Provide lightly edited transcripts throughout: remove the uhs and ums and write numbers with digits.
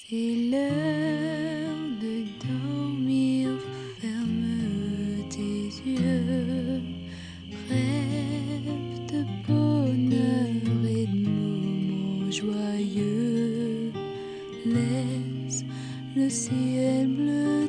C'est l'heure de dormir, ferme tes yeux, rêve de bonheur et de moments joyeux. Laisse le ciel bleu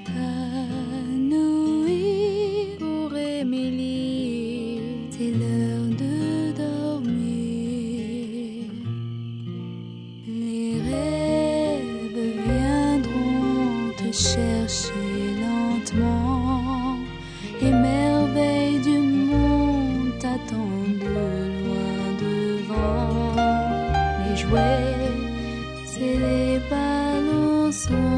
t'épanouir. Pour Émilie, c'est l'heure de dormir. Les rêves viendront te chercher lentement, et merveilles du monde t'attendent loin devant. Les jouets, c'est les ballons.